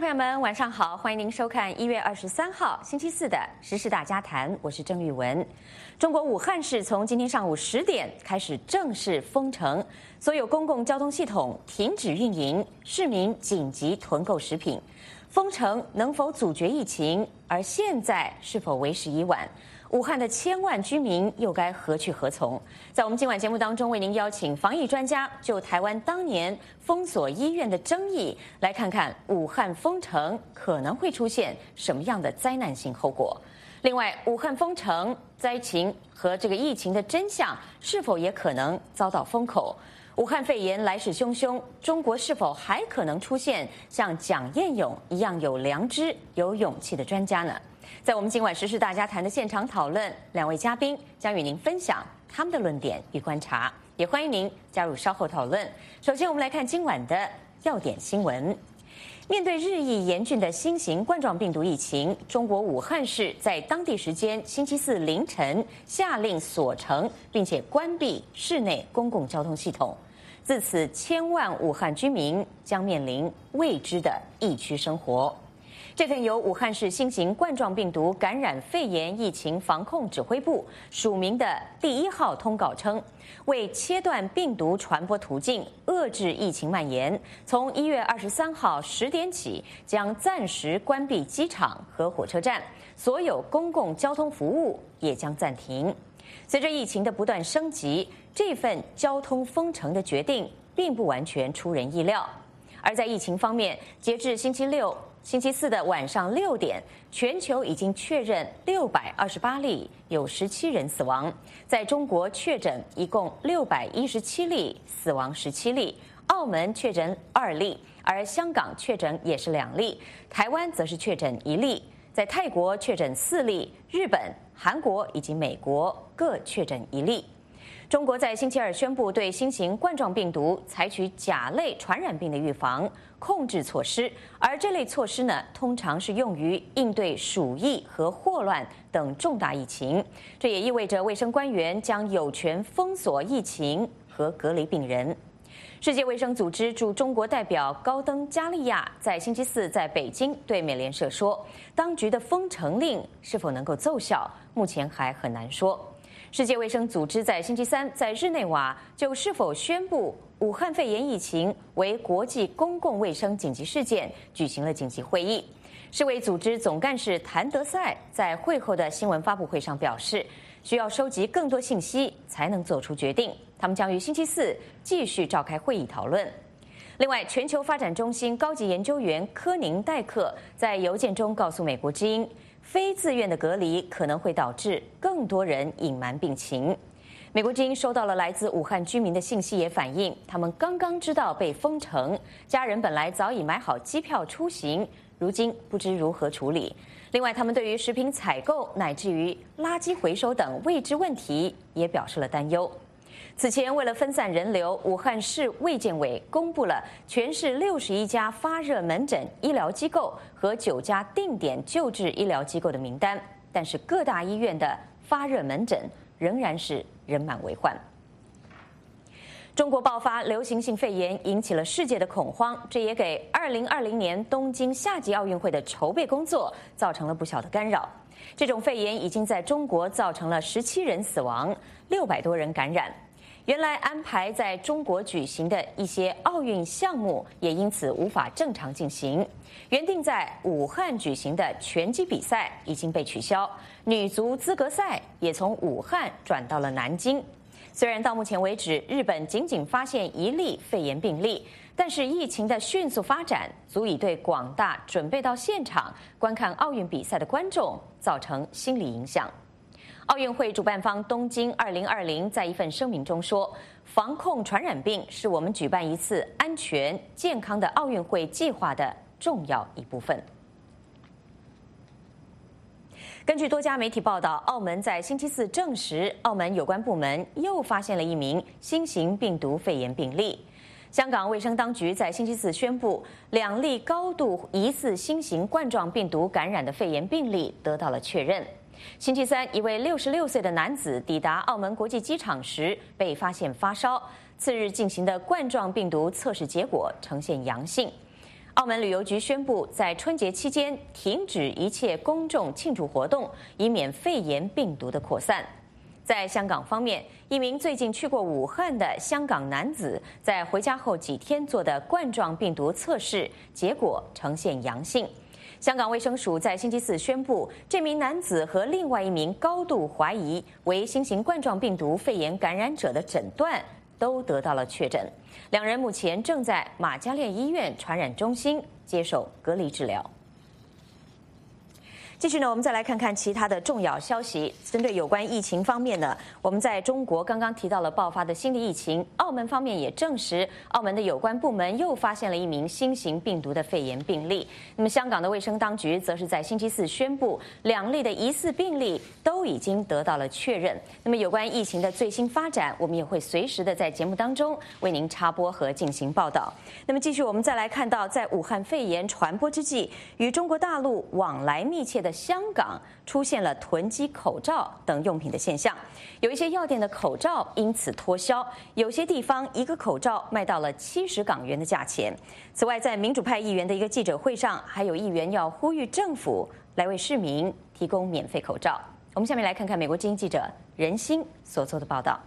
朋友们，晚上好，欢迎您收看1月23号星期四的时事大家谈，我是郑玉文。中国武汉市从今天上午10点开始正式封城，所有公共交通系统停止运营，市民紧急囤购食品。封城能否阻绝疫情？而现在是否为时已晚？武汉的千万居民又该何去何从？在我们今晚节目当中，为您邀请防疫专家就台湾当年封锁医院的争议，来看看武汉封城可能会出现什么样的灾难性后果。另外，武汉封城灾情和这个疫情的真相是否也可能遭到封口？武汉肺炎来势汹汹，中国是否还可能出现像蒋彦勇一样有良知、有勇气的专家呢？在我们今晚时事大家谈的现场讨论，两位嘉宾将与您分享他们的论点与观察，也欢迎您加入稍后讨论。首先，我们来看今晚的要点新闻。面对日益严峻的新型冠状病毒疫情，中国武汉市在当地时间星期四凌晨下令锁城，并且关闭市内公共交通系统。自此，千万武汉居民将面临未知的疫区生活。这份由武汉市新型冠状病毒感染肺炎疫情防控指挥部署名的第1号通告称，为切断病毒传播途径，遏制疫情蔓延，从1月23号10点起，将暂时关闭机场和火车站，所有公共交通服务也将暂停。随着疫情的不断升级，这份交通封城的决定并不完全出人意料。而在疫情方面，截至星期四的晚上6点，全球已经确认628例，有17人死亡。在中国确诊一共617例，死亡17例。澳门确诊2例，而香港确诊也是2例，台湾则是确诊1例。在泰国确诊4例，日本、韩国以及美国各确诊1例。中国在星期二宣布对新型冠状病毒采取甲类传染病的预防控制措施，而这类措施呢，通常是用于应对鼠疫和霍乱等重大疫情。这也意味着卫生官员将有权封锁疫情和隔离病人。世界卫生组织驻中国代表高登加利亚在星期四在北京对美联社说，当局的封城令是否能够奏效，目前还很难说。世界卫生组织在星期三在日内瓦就是否宣布武汉肺炎疫情为国际公共卫生紧急事件举行了紧急会议。世卫组织总干事谭德赛在会后的新闻发布会上表示，需要收集更多信息才能做出决定。他们将于星期四继续召开会议讨论。另外，全球发展中心高级研究员科宁戴克在邮件中告诉美国之音，非自愿的隔离可能会导致更多人隐瞒病情。美国之音收到了来自武汉居民的信息，也反映他们刚刚知道被封城，家人本来早已买好机票出行，如今不知如何处理。另外，他们对于食品采购乃至于垃圾回收等未知问题也表示了担忧。此前，为了分散人流，武汉市卫健委公布了全市61家发热门诊医疗机构和9家定点救治医疗机构的名单，但是各大医院的发热门诊仍然是人满为患。中国爆发流行性肺炎引起了世界的恐慌，这也给2020年东京夏季奥运会的筹备工作造成了不小的干扰。这种肺炎已经在中国造成了17人死亡，600多人感染。原来安排在中国举行的一些奥运项目也因此无法正常进行。原定在武汉举行的拳击比赛已经被取消，女足资格赛也从武汉转到了南京。虽然到目前为止，日本仅仅发现1例肺炎病例，但是疫情的迅速发展足以对广大准备到现场观看奥运比赛的观众造成心理影响。奥运会主办方东京2020在一份声明中说，防控传染病是我们举办一次安全健康的奥运会计划的重要一部分。根据多家媒体报道，澳门在星期四证实，澳门有关部门又发现了一名新型病毒肺炎病例。香港卫生当局在星期四宣布，2例高度疑似新型冠状病毒感染的肺炎病例得到了确认。星期三，一位66岁的男子抵达澳门国际机场时被发现发烧，次日进行的冠状病毒测试结果呈现阳性。 澳门旅游局宣布，在春节期间停止一切公众庆祝活动，以免肺炎病毒的扩散。在香港方面，一名最近去过武汉的香港男子，在回家后几天做的冠状病毒测试结果呈现阳性。香港卫生署在星期四宣布，这名男子和另外一名高度怀疑为新型冠状病毒肺炎感染者的诊断都得到了确诊，两人目前正在玛嘉烈医院传染中心接受隔离治疗。继续呢，我们再来看看其他的重要消息。针对有关疫情方面呢，我们在中国刚刚提到了爆发的新的疫情，澳门方面也证实，澳门的有关部门又发现了一名新型病毒的肺炎病例。那么香港的卫生当局则是在星期四宣布，2例的疑似病例都已经得到了确认。那么有关疫情的最新发展，我们也会随时的在节目当中为您插播和进行报道。那么继续我们再来看到，在武汉肺炎传播之际，与中国大陆往来密切的香港出现了囤积口罩等用品的现象，有一些药店的口罩因此脱销，有些地方一个口罩卖到了70港元的价钱。此外，在民主派议员的一个记者会上，还有议员要呼吁政府来为市民提供免费口罩。我们下面来看看美国之音记者任欣所做的报道。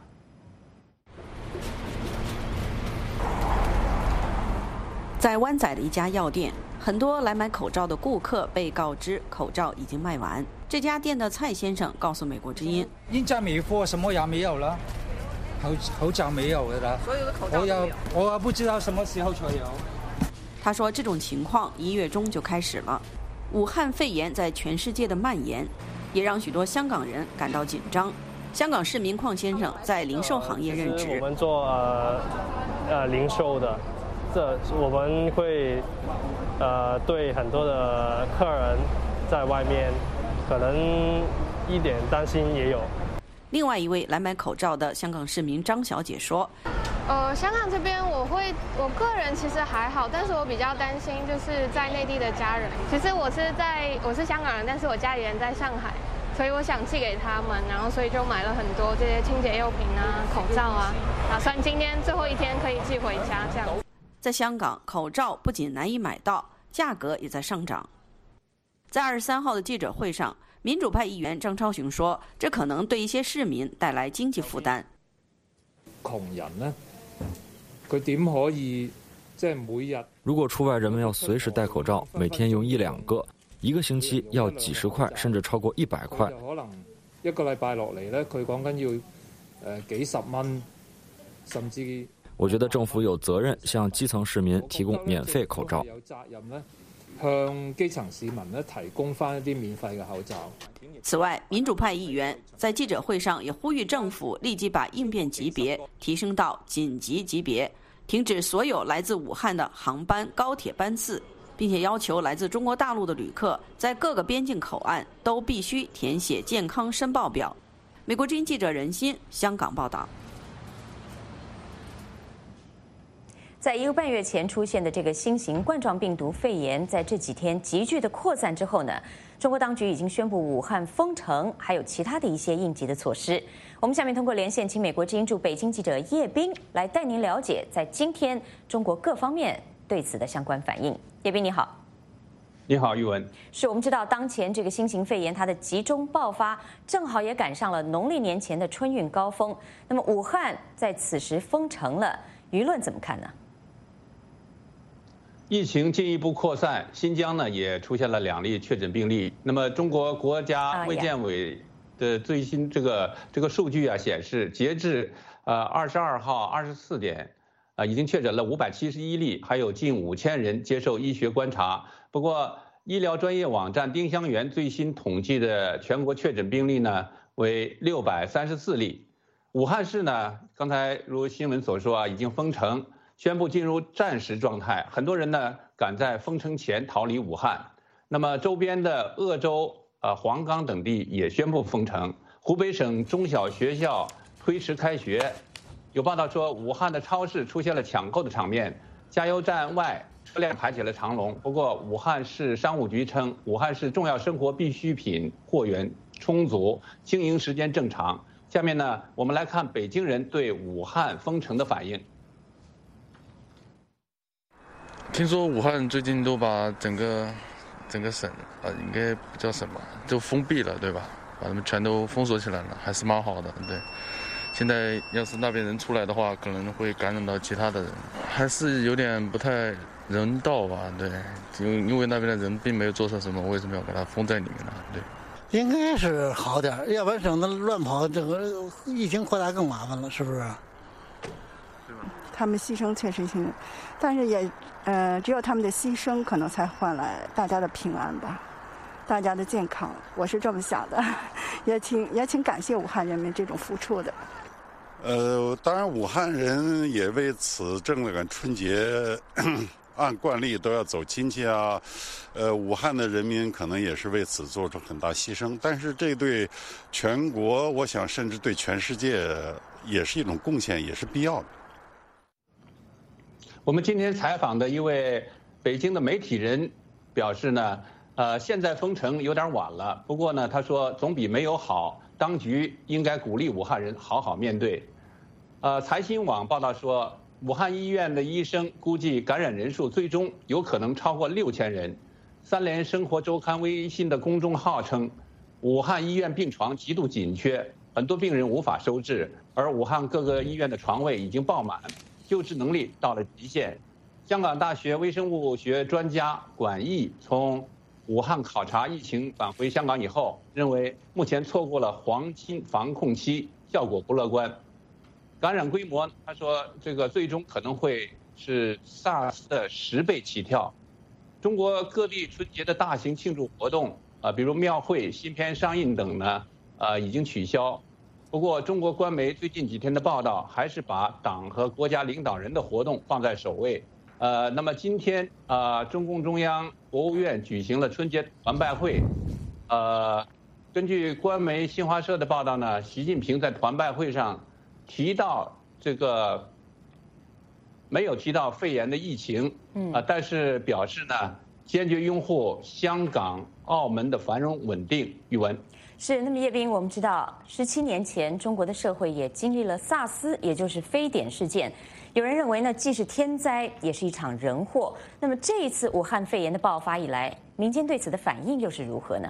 在湾仔的一家药店，很多来买口罩的顾客被告知口罩已经卖完。这家店的蔡先生告诉美国之音：“ 现在没货，什么也没有了，口罩没有了， 所有的口罩没有。 我不知道什么时候才有。” 他说，这种情况1月中就开始了。武汉肺炎在全世界的蔓延，也让许多香港人感到紧张。香港市民邝先生在零售行业任职， 我们做零售的。我们会对很多的客人在外面可能一点担心也有。 另外一位来买口罩的香港市民张小姐说：“ 香港这边我个人其实还好，但是我比较担心就是在内地的家人。其实我是香港人，但是我家里人在上海，所以我想寄给他们，然后所以就买了很多这些清洁用品啊、口罩啊，打算今天最后一天可以寄回家这样。” 在香港，口罩不仅难以买到，价格也在上涨。在23号的记者会上，民主派议员张超雄说，这可能对一些市民带来经济负担。 窮人呢，佢點可以即係每日？ 如果出外人們要隨時戴口罩，每天用1-2個，1個星期要幾十塊，甚至超過100塊。 可能一個禮拜落嚟呢，佢講緊要幾十蚊，甚至。 我觉得政府有责任向基层市民提供免费口罩。 有責任呢，向基層市民呢提供翻一啲免費嘅口罩。 此外，民主派議員在記者會上也呼籲政府立即把應變級別提升到緊急級別，停止所有來自武漢的航班、高鐵班次，並且要求來自中國大陸的旅客在各個邊境口岸都必須填寫健康申報表。美國之音記者任欣香港報道。 在1个半月前出现的这个新型冠状病毒肺炎，在这几天急剧的扩散之后呢，中国当局已经宣布武汉封城，还有其他的一些应急的措施。我们下面通过连线，请美国之音驻北京记者叶斌来带您了解，在今天中国各方面对此的相关反应。叶斌你好。 你好，玉文。 是我们知道，当前这个新型肺炎它的集中爆发，正好也赶上了农历年前的春运高峰。那么武汉在此时封城了，舆论怎么看呢？ 疫情进一步扩散，新疆呢也出现了2例确诊病例。那么，中国国家卫健委的最新这个数据啊显示，截至22号24点，已经确诊了571例，还有近5000人接受医学观察。不过，医疗专业网站丁香园最新统计的全国确诊病例呢为634例。武汉市呢，刚才如新闻所说啊，已经封城。宣布进入战时状态，很多人呢赶在封城前逃离武汉。那么周边的鄂州、黄冈等地也宣布封城。湖北省中小学校推迟开学。有报道说，武汉的超市出现了抢购的场面，加油站外车辆排起了长龙。不过，武汉市商务局称，武汉市重要生活必需品货源充足，经营时间正常。下面呢，我们来看北京人对武汉封城的反应。 听说武汉最近都把整个省应该不叫省吧，就封闭了，对吧？把他们全都封锁起来了，还是蛮好的，对。现在要是那边人出来的话，可能会感染到其他的人，还是有点不太人道吧，对。因为那边的人并没有做错什么，为什么要把它封在里面呢？对。 应该是好点，要不然省得乱跑，这个疫情扩大更麻烦了，是不是？ 他们牺牲确实性，但是也只有他们的牺牲可能才换来大家的平安吧，大家的健康，我是这么想的，也请感谢武汉人民这种付出的。 当然武汉人也为此正了个春节。按惯例都要走亲戚啊，武汉的人民可能也是为此做出很大牺牲，但是这对全国，我想甚至对全世界也是一种贡献，也是必要的。 我们今天采访的一位北京的媒体人表示呢，现在封城有点晚了，不过呢，他说总比没有好，当局应该鼓励武汉人好好面对。财新网报道说，武汉医院的医生估计感染人数最终有可能超过6000人。三联生活周刊微信的公众号称，武汉医院病床极度紧缺，很多病人无法收治，而武汉各个医院的床位已经爆满，救治能力到了极限。香港大学微生物学专家管毅从武汉考察疫情返回香港以后，认为目前错过了黄金防控期，效果不乐观。感染规模，他说这个最终可能会是 SARS 的10倍起跳。中国各地春节的大型庆祝活动比如庙会、新片上映等呢，已经取消。不过，中国官媒最近几天的报道还是把党和国家领导人的活动放在首位。那么今天中共中央、国务院举行了春节团拜会。根据官媒新华社的报道呢，习近平在团拜会上提到这个没有提到肺炎的疫情，但是表示呢，坚决拥护香港、澳门的繁荣稳定。宇文是，那么叶斌，我们知道17年前中国的社会也经历了SARS，也就是非典事件。有人认为呢，既是天灾，也是一场人祸。那么这一次武汉肺炎的爆发以来，民间对此的反应又是如何呢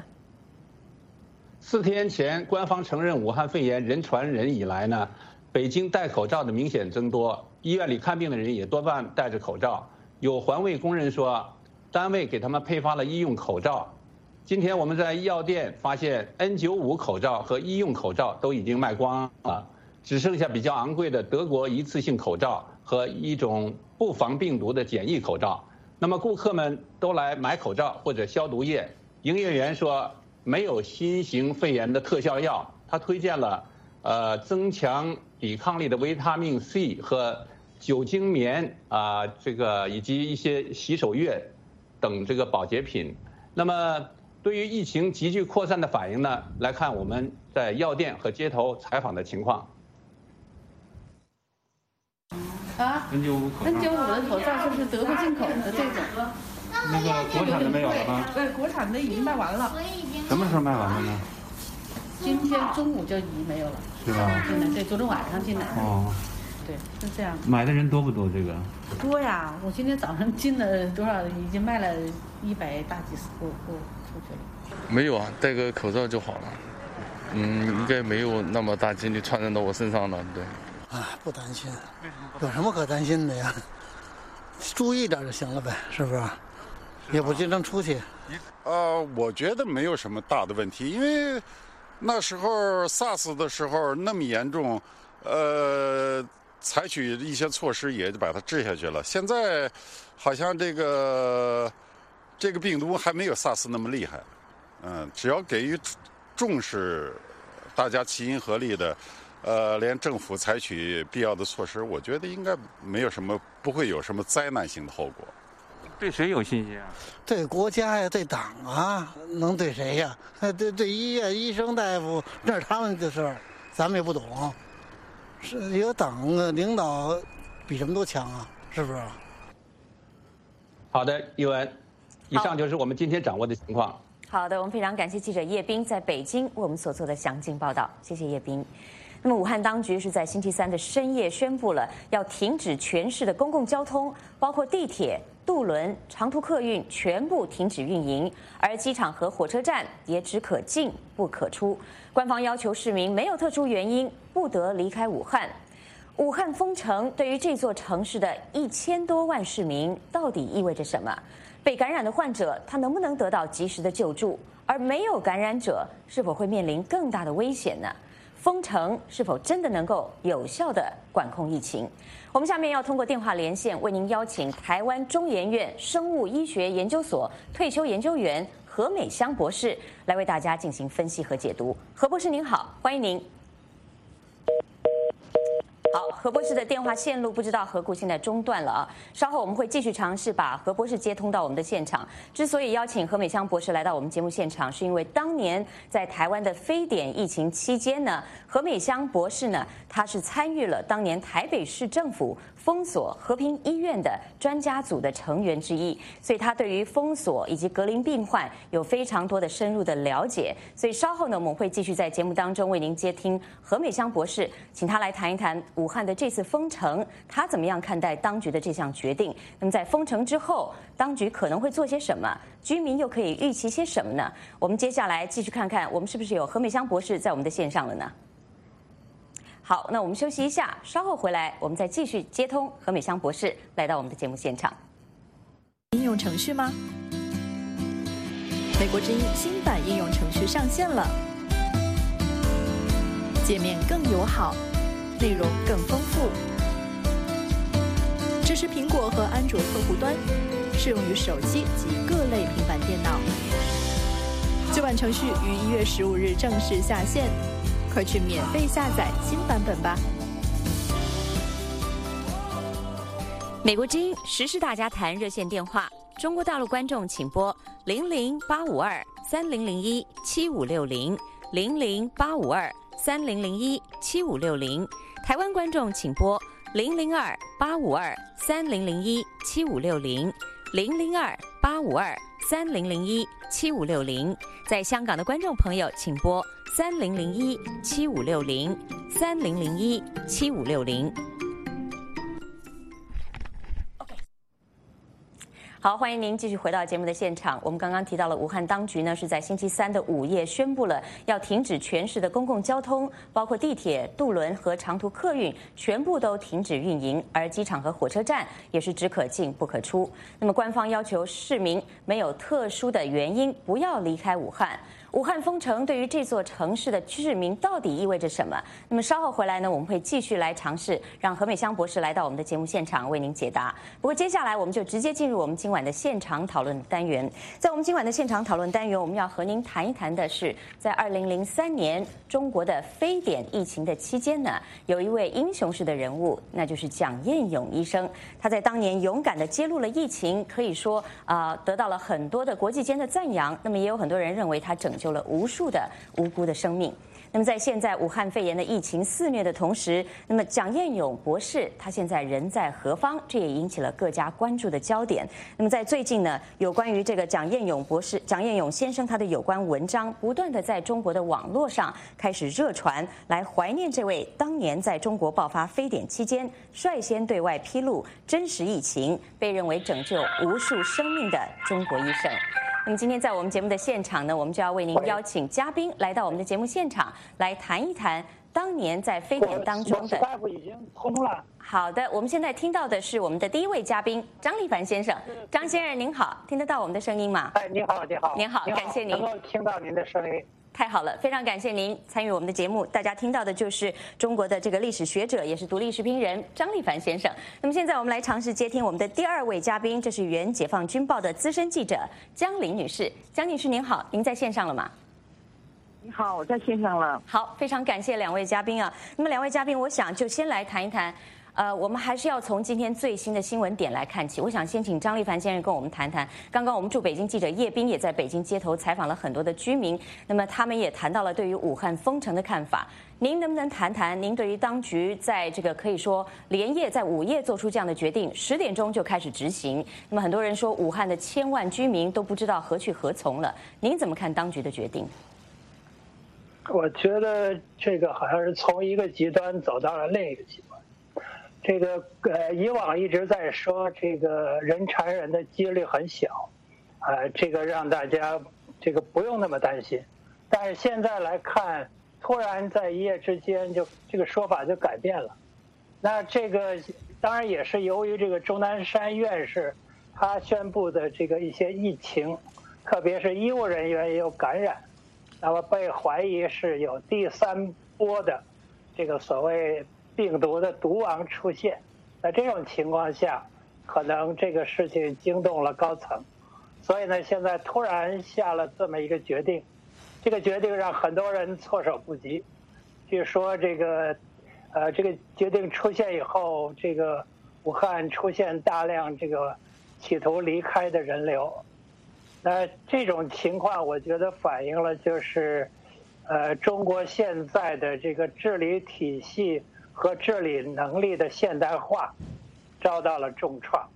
？4天前，官方承认武汉肺炎人传人以来呢，北京戴口罩的明显增多，医院里看病的人也多半戴着口罩。有环卫工人说，单位给他们配发了医用口罩。今天我们在医药店发现 N95 口罩和医用口罩都已经卖光了，只剩下比较昂贵的德国一次性口罩和一种不防病毒的简易口罩。那么顾客们都来买口罩或者消毒液。营业员说，没有新型肺炎的特效药，他推荐了增强抵抗力的维他命 C 和酒精棉这个以及一些洗手液等这个保洁品。那么对于疫情急剧扩散的反应呢，来看我们在药店和街头采访的情况。 N95 的口罩就是德国进口的这种。 那个国产的没有了吗？ 对，国产的已经卖完了。 什么时候卖完的呢？ 今天中午就已经没有了。 是吧？ 进来，对，昨天晚上进来。 哦。 对，是这样。 买的人多不多？这个？ 多呀！我今天早上进了多少？已经卖了100大几十个出去了。 没有啊，戴个口罩就好了。应该没有那么大几率传染到我身上了，对。 不担心，有什么可担心的呀？注意点就行了呗，是不是？也不经常出去。 我觉得没有什么大的问题，因为那时候 SARS 的时候那么严重，采取一些措施也就把它治下去了。现在好像这个病毒还没有 SARS 那么厉害，只要给予重视，大家齐心合力的。连政府采取必要的措施，我觉得应该没有什么，不会有什么灾难性的后果。 对谁有信心啊？ 对国家呀，对党啊，能对谁呀？对医院、医生、大夫，那是他们的事儿，咱们也不懂。是有党领导比什么都强啊，是不是？ 好的，一文，以上就是我们今天掌握的情况。 好的，我们非常感谢记者叶斌在北京为我们所做的详尽报道，谢谢叶斌。 那么武汉当局是在星期三的深夜宣布了要停止全市的公共交通，包括地铁、渡轮、长途客运全部停止运营，而机场和火车站也只可进不可出。官方要求市民没有特殊原因不得离开武汉。武汉封城对于这座城市的1000多万市民到底意味着什么？被感染的患者他能不能得到及时的救助？而没有感染者是否会面临更大的危险呢？封城是否真的能够有效地管控疫情？我们下面要通过电话连线为您邀请台湾中研院生物医学研究所退休研究员何美香博士来为大家进行分析和解读。何博士您好，欢迎您。好，何博士的电话线路不知道何故现在中断了啊，稍后我们会继续尝试把何博士接通到我们的现场。之所以邀请何美香博士来到我们节目现场，是因为当年在台湾的非典疫情期间呢，何美香博士呢，他是参与了当年台北市政府封锁和平医院的专家组的成员之一，所以他对于封锁以及隔离病患有非常多的深入的了解。所以稍后呢，我们会继续在节目当中为您接听何美香博士，请他来谈一谈武汉的这次封城，他怎么样看待当局的这项决定？那么在封城之后，当局可能会做些什么？居民又可以预期些什么呢？我们接下来继续看看，我们是不是有何美香博士在我们的线上了呢？好，那我们休息一下，稍后回来，我们再继续接通何美香博士来到我们的节目现场。 应用程序吗？美国之音新版应用程序上线了，界面更友好，内容更丰富，支持苹果和安卓客户端，适用于手机及各类平板电脑。旧版程序于1月15日正式下线。快去免费下载新版本吧！ 美国之音时事大家谈热线电话，中国大陆观众请拨00852-3001-7560，00852-3001-7560，台湾观众请拨002-852-3001-7560，002-852-3001-7560，在香港的观众朋友请拨3001-7560，3001-7560。好，欢迎您继续回到节目的现场。我们刚刚提到了武汉当局呢是在星期三的午夜宣布了要停止全市的公共交通，包括地铁、渡轮和长途客运全部都停止运营，而机场和火车站也是只可进不可出。那么官方要求市民没有特殊的原因不要离开武汉。武汉封城对于这座城市的市民到底意味着什么？那么稍后回来呢，我们会继续来尝试让何美香博士来到我们的节目现场为您解答。不过接下来我们就直接进入我们今晚的现场讨论单元。在我们今晚的现场讨论单元，我们要和您谈一谈的是，在2003年中国的非典疫情的期间呢，有一位英雄式的人物，那就是蒋彦勇医生。他在当年勇敢地揭露了疫情，可以说得到了很多的国际间的赞扬。那么也有很多人认为他拯救了无数的无辜的生命。那么在现在武汉肺炎的疫情肆虐的同时，那么蒋彦勇博士他现在人在何方？这也引起了各家关注的焦点。那么在最近呢，有关于这个蒋彦勇博士、蒋彦勇先生他的有关文章，不断的在中国的网络上开始热传，来怀念这位当年在中国爆发非典期间率先对外披露真实疫情，被认为拯救无数生命的中国医生。那么今天在我们节目的现场呢，我们就要为您邀请嘉宾来到我们的节目现场，来谈一谈当年在非典当中的。 已经通了。 好的，我们现在听到的是我们的第一位嘉宾张立凡先生。张先生您好，听得到我们的声音吗？ 哎，您好，您好， 您好，感谢您。 能够听到您的声音。 太好了，非常感谢您参与我们的节目。大家听到的就是中国的这个历史学者，也是独立时评人张立凡先生。那么现在我们来尝试接听我们的第二位嘉宾，这是原解放军报的资深记者江玲女士。江女士您好，您在线上了吗？ 你好，我在线上了。 好，非常感谢两位嘉宾啊。那么两位嘉宾，我想就先来谈一谈。我们还是要从今天最新的新闻点来看起。我想先请张立凡先生跟我们谈谈。刚刚我们驻北京记者叶斌也在北京街头采访了很多的居民，那么他们也谈到了对于武汉封城的看法。您能不能谈谈您对于当局在这个可以说连夜在午夜做出这样的决定，10点钟就开始执行？那么很多人说武汉的千万居民都不知道何去何从了，您怎么看当局的决定？ 我觉得这个好像是从一个极端走到了另一个极端。这个以往一直在说这个人传人的几率很小，这个让大家这个不用那么担心。但是现在来看，突然在一夜之间就这个说法就改变了。那这个当然也是由于这个钟南山院士他宣布的这个一些疫情，特别是医务人员也有感染，那么被怀疑是有第3波的这个所谓病毒的毒王出现。在这种情况下，可能这个事情惊动了高层，所以呢，现在突然下了这么一个决定，这个决定让很多人措手不及。据说这个决定出现以后，这个武汉出现大量这个企图离开的人流。那这种情况，我觉得反映了就是中国现在的这个治理体系和治理能力的现代化遭到了重创，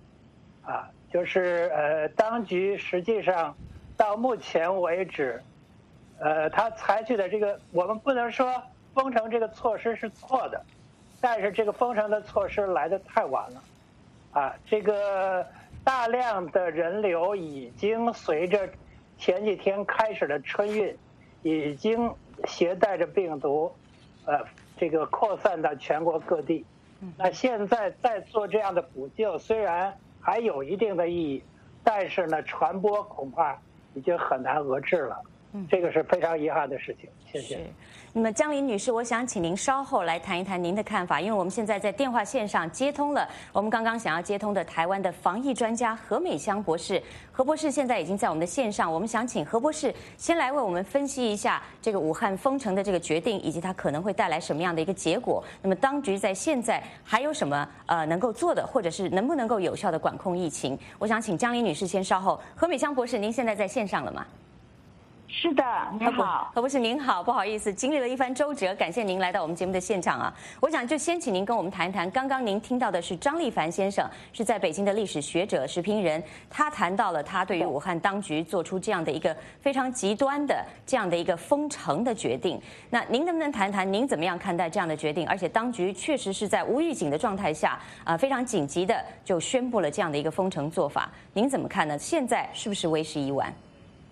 就是当局实际上到目前为止，他采取的这个，我们不能说封城这个措施是错的，但是这个封城的措施来得太晚了，这个大量的人流已经随着前几天开始的春运，已经携带着病毒，这个扩散到全国各地。那现在再做这样的补救，虽然还有一定的意义，但是呢，传播恐怕已经很难遏制了。这个是非常遗憾的事情。谢谢。 那么江林女士，我想请您稍后来谈一谈您的看法，因为我们现在在电话线上接通了我们刚刚想要接通的台湾的防疫专家何美香博士。何博士现在已经在我们的线上，我们想请何博士先来为我们分析一下这个武汉封城的这个决定，以及它可能会带来什么样的一个结果。那么当局在现在还有什么能够做的，或者是能不能够有效的管控疫情？我想请江林女士先稍后。何美香博士，您现在在线上了吗？ 是的，您好， 何博士您好，不好意思，经历了一番周折，感谢您来到我们节目的现场啊。我想就先请您跟我们谈一谈，刚刚您听到的是张立凡先生，是在北京的历史学者、时评人，他谈到了他对于武汉当局做出这样的一个非常极端的这样的一个封城的决定。那您能不能谈谈您怎么样看待这样的决定？而且当局确实是在无预警的状态下非常紧急的就宣布了这样的一个封城做法，您怎么看呢？现在是不是为时已晚？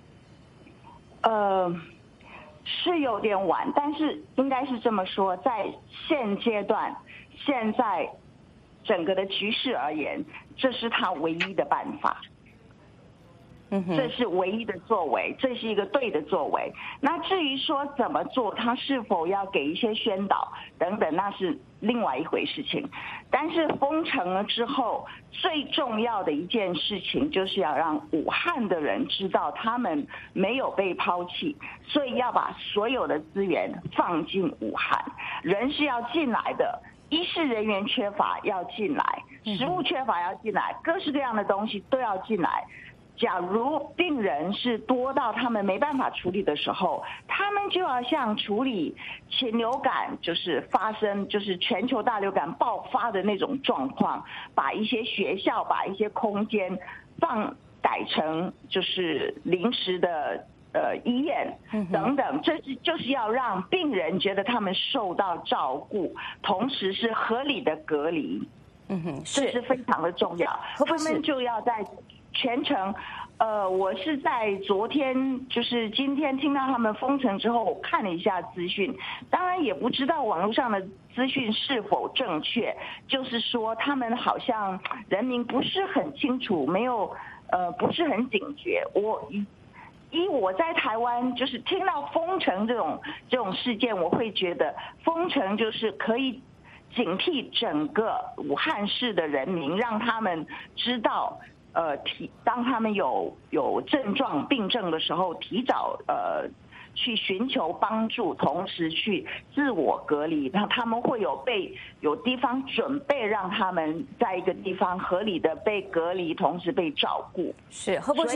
是有点晚，但是应该是这么说，在现阶段，现在整个的局势而言，这是他唯一的办法。这是唯一的作为，这是一个对的作为。那至于说怎么做，他是否要给一些宣导等等，那是另外一回事情。但是封城了之后，最重要的一件事情就是要让武汉的人知道他们没有被抛弃，所以要把所有的资源放进武汉，人是要进来的。医事人员缺乏要进来，食物缺乏要进来，各式各样的东西都要进来。假如病人是多到他们没办法处理的时候，他们就要像处理禽流感就是发生就是全球大流感爆发的那种状况，把一些学校把一些空间改成就是临时的医院等等，这就是要让病人觉得他们受到照顾，同时是合理的隔离。这是非常的重要。他们就要在全程，我是在昨天，就是今天听到他们封城之后，我看了一下资讯，当然也不知道网络上的资讯是否正确，就是说他们好像人民不是很清楚，没有不是很警觉。我在台湾就是听到封城这种事件，我会觉得封城就是可以警惕整个武汉市的人民，让他们知道当他们有症状病症的时候，提早去寻求帮助，同时去自我隔离，然后他们会有地方准备，让他们在一个地方合理的被隔离，同时被照顾。 是，何博士，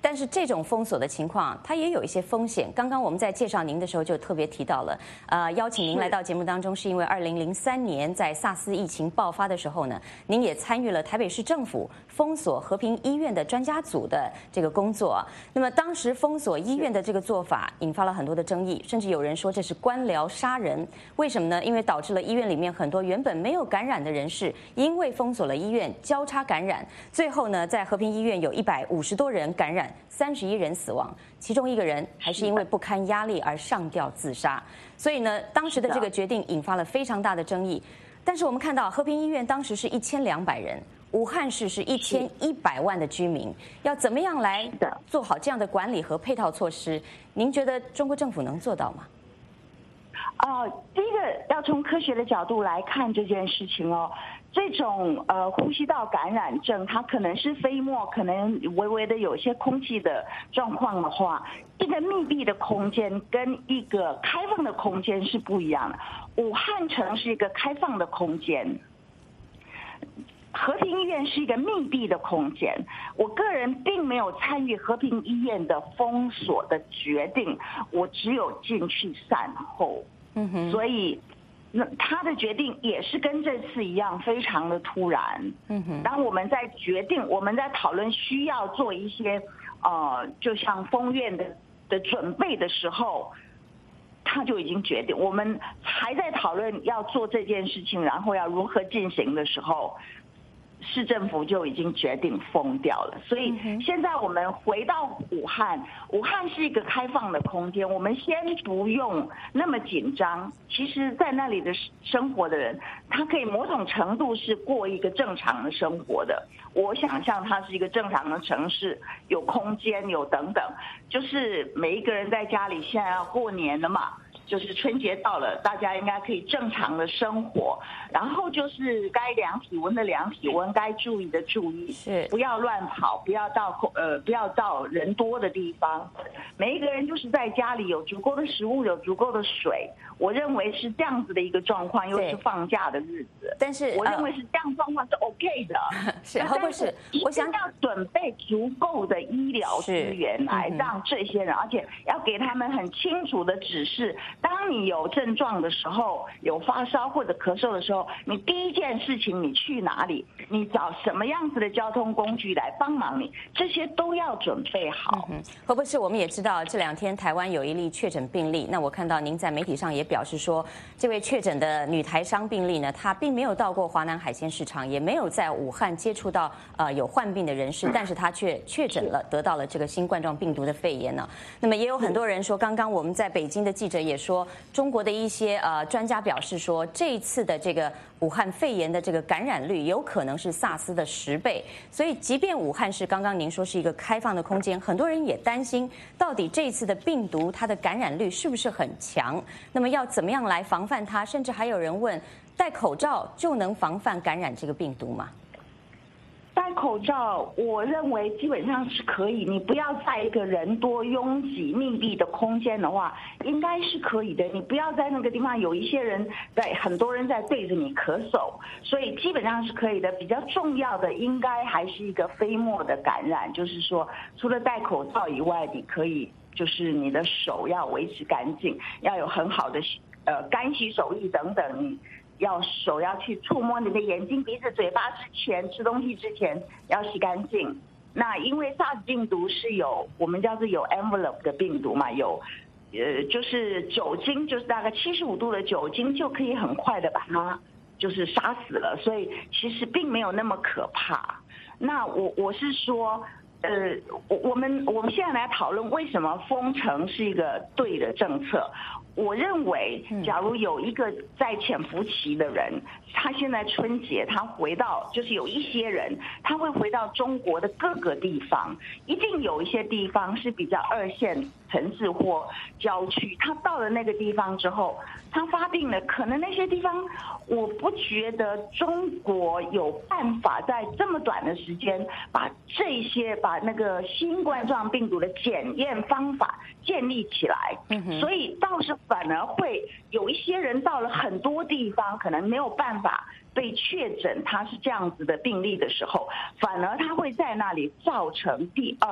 但是这种封锁的情况，它也有一些风险。刚刚我们在介绍您的时候就特别提到了，邀请您来到节目当中，是因为2003年在SARS疫情爆发的时候呢，您也参与了台北市政府封锁和平医院的专家组的这个工作。那么当时封锁医院的这个做法引发了很多的争议，甚至有人说这是官僚杀人。为什么呢？因为导致了医院里面很多原本没有感染的人士，因为封锁了医院交叉感染，最后呢，在和平医院有150多人感染。31人死亡，其中1个人还是因为不堪压力而上吊自杀。所以呢，当时的这个决定引发了非常大的争议。但是我们看到和平医院当时是1200人，武汉市是1100万的居民，要怎么样来做好这样的管理和配套措施？您觉得中国政府能做到吗？ 第一个要从科学的角度来看这件事情哦。这种呼吸道感染症，它可能是飞沫，可能微微的有些空气的状况的话，一个密闭的空间跟一个开放的空间是不一样的。武汉城是一个开放的空间，和平医院是一个密闭的空间。我个人并没有参与和平医院的封锁的决定，我只有进去善后。所以那他的决定也是跟这次一样，非常的突然。当我们在决定，我们在讨论需要做一些就像封院的准备的时候，他就已经决定。我们还在讨论要做这件事情，然后要如何进行的时候，市政府就已经决定封掉了。所以现在我们回到武汉，武汉是一个开放的空间，我们先不用那么紧张。其实在那里的生活的人，他可以某种程度是过一个正常的生活的。我想象它是一个正常的城市，有空间，有等等，就是每一个人在家里，现在要过年了嘛，就是春节到了，大家应该可以正常的生活，然后就是该量体温的量体温，该注意的注意，不要乱跑，不要到人多的地方。每一个人就是在家里有足够的食物，有足够的水。我认为是这样子的一个状况，又是放假的日子。 但是我认为是这样状况是 OK 的。 但是我想要准备足够的医疗资源来让这些人，而且要给他们很清楚的指示。当你有症状的时候，有发烧或者咳嗽的时候，你第一件事情你去哪里？你找什么样子的交通工具来帮忙你？这些都要准备好。 何博士，我们也知道这2天台湾有一例确诊病例。那我看到您在媒体上也表示说，这位确诊的女台商病例呢，她并没有到过华南海鲜市场，也没有在武汉接触到有患病的人士，但是她却确诊了，得到了这个新冠状病毒的肺炎呢。那么也有很多人说，刚刚我们在北京的记者也说，中国的一些专家表示说，这一次的这个武汉肺炎的这个感染率有可能是SARS的10倍。所以即便武汉市刚刚您说是一个开放的空间，很多人也担心到底这一次的病毒它的感染率是不是很强，那么要怎么样来防范它？甚至还有人问，戴口罩就能防范感染这个病毒吗？ 戴口罩，我认为基本上是可以。你不要在一个人多拥挤密闭的空间的话，应该是可以的。你不要在那个地方有一些人很多人在对着你咳嗽，所以基本上是可以的。比较重要的应该还是一个飞沫的感染，就是说除了戴口罩以外，你可以就是你的手要维持干净，要有很好的干洗手液等等。你手要去触摸你的眼睛、鼻子、嘴巴之前，吃东西之前要洗干净。那因为 SARS 病毒是我们叫做有 envelope 的病毒嘛，就是酒精，就是大概75度的酒精就可以很快的把它就是杀死了，所以其实并没有那么可怕。那我是说，我们现在来讨论为什么封城是一个对的政策。我认为，假如有一个在潜伏期的人，他现在春节他回到，就是有一些人他会回到中国的各个地方，一定有一些地方是比较2线城市或郊区，他到了那个地方之后，他发病了，可能那些地方我不觉得中国有办法在这么短的时间把那个新冠状病毒的检验方法建立起来，所以倒是反而会有一些人到了很多地方，可能没有办法被确诊他是这样子的病例的时候，反而他会在那里造成第二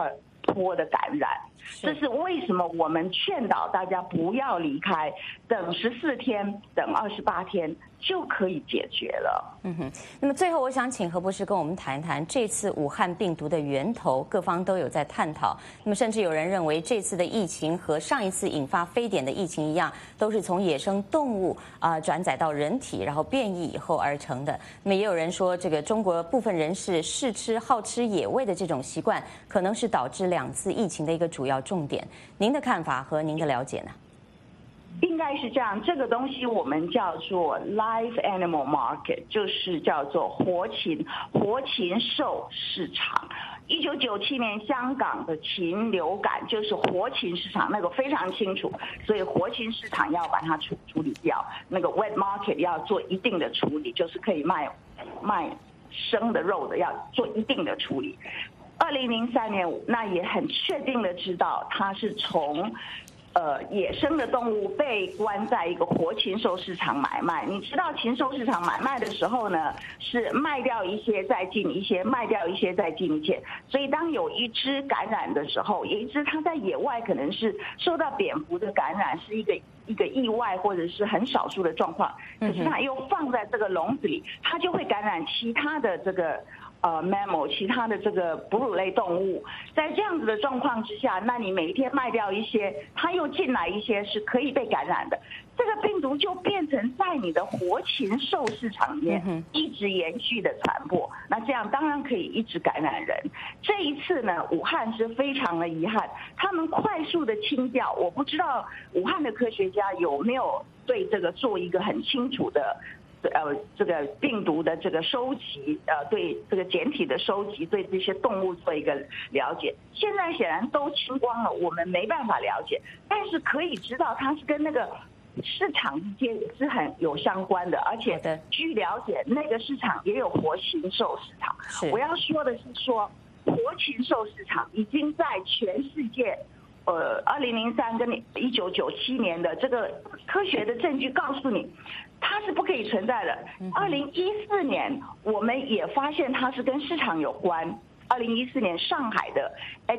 波的感染。这是为什么我们劝导大家不要离开，等14天，等28天就可以解决了。 那么最后我想请何博士跟我们谈一谈这次武汉病毒的源头，各方都有在探讨。那么甚至有人认为这次的疫情和上一次引发非典的疫情一样，都是从野生动物转载到人体，然后变异以后而成的。那么也有人说，这个中国部分人士好吃野味的这种习惯，可能是导致2次疫情的一个主要重点。您的看法和您的了解呢？ 应该是这样，这个东西我们叫做 live animal market， 就是叫做活禽兽市场。1997年香港的禽流感就是活禽市场，那个非常清楚，所以活禽市场要把它处理掉，那个 wet market 要做一定的处理，就是可以卖生的肉的要做一定的处理。2003年，那也很确定的知道它是从野生的动物被关在一个活禽兽市场买卖。你知道禽兽市场买卖的时候呢，是卖掉一些再进一些，卖掉一些再进一些。所以当有一只感染的时候，有一只它在野外可能是受到蝙蝠的感染，是一个意外或者是很少数的状况，可是它又放在这个笼子里，它就会感染其他的这个mammal 其他的这个哺乳类动物。在这样子的状况之下，那你每一天卖掉一些，它又进来一些是可以被感染的，这个病毒就变成在你的活禽兽市场里面一直延续的传播。那这样当然可以一直感染人。这一次呢，武汉是非常的遗憾，他们快速的清掉，我不知道武汉的科学家有没有对这个做一个很清楚的这个病毒的这个收集，对这个简体的收集，对这些动物做一个了解。现在显然都清光了，我们没办法了解，但是可以知道它是跟那个市场之间是很有相关的，而且据了解，那个市场也有活禽兽市场。我要说的是说，活禽兽市场已经在全世界。2003跟1997年的这个科学的证据告诉你，它是不可以存在的。2014年我们也发现它是跟市场有关。2014年上海的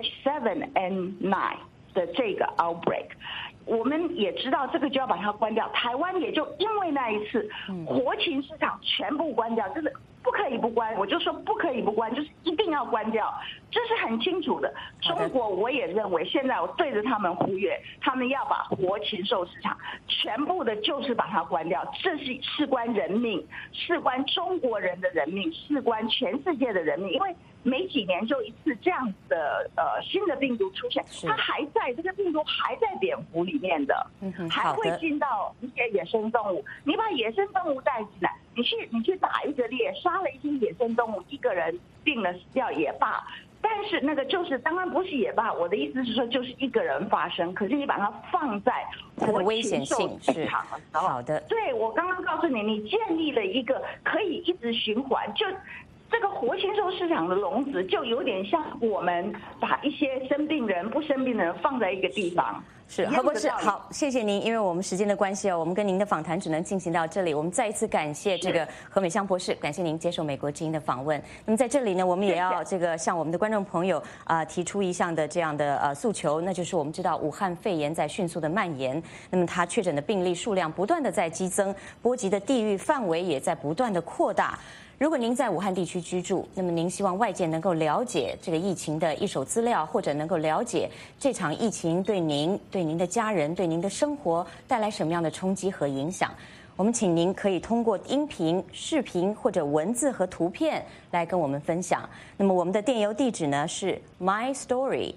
H7N9 的这个 outbreak， 我们也知道这个就要把它关掉。台湾也就因为那一次活禽市场全部关掉，就是不可以不关，我就说不可以不关，就是一定要关掉，这是很清楚的。中国我也认为，现在我对着他们呼吁，他们要把活禽兽市场全部的就是把它关掉，这是事关人命，事关中国人的人命，事关全世界的人命，因为每几年就一次这样子的新的病毒出现，它还在这个病毒还在蝙蝠里面的，还会进到一些野生动物。你把野生动物带进来，你去打一个猎，杀了一些野生动物，一个人病了死掉也罢。但是那个就是当然不是也罢，我的意思是说就是一个人发生，可是你把它放在活禽兽市场的时候， 好的， 对，我刚刚告诉你，你建立了一个可以一直循环，就这个活禽兽市场的笼子就有点像我们把一些生病人不生病的人放在一个地方。 是何博士，好，谢谢您。因为我们时间的关系我们跟您的访谈只能进行到这里。我们再一次感谢这个何美香博士，感谢您接受美国之音的访问。那么在这里呢，我们也要向我们的观众朋友提出一项的这样的诉求，那就是我们知道武汉肺炎在迅速的蔓延，那么它确诊的病例数量不断的在激增，波及的地域范围也在不断的扩大。如果您在武汉地区居住，那么您希望外界能够了解这个疫情的一手资料，或者能够了解这场疫情对您、对您的家人、对您的生活带来什么样的冲击和影响，我们请您可以通过音频、视频或者文字和图片来跟我们分享。那么我们的电邮地址呢是 mystory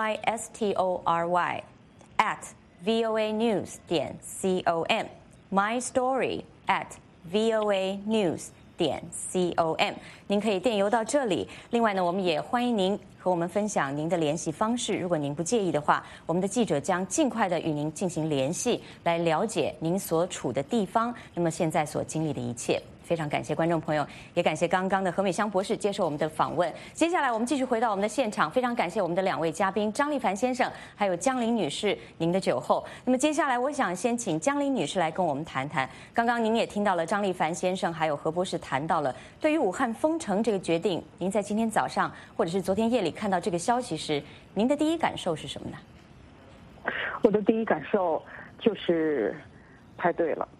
mystory @voanews.com mystory @voanews.com。您可以电邮到这里。另外呢，我们也欢迎您和我们分享您的联系方式。如果您不介意的话，我们的记者将尽快的与您进行联系，来了解您所处的地方，那么现在所经历的一切。 非常感谢观众朋友，也感谢刚刚的何美香博士接受我们的访问。接下来我们继续回到我们的现场，非常感谢我们的2位嘉宾张立凡先生还有江玲女士您的酒后。那么接下来我想先请江玲女士来跟我们谈谈，刚刚您也听到了张立凡先生还有何博士谈到了对于武汉封城这个决定，您在今天早上或者是昨天夜里看到这个消息时，您的第一感受是什么呢？ 我的第一感受就是拍对了。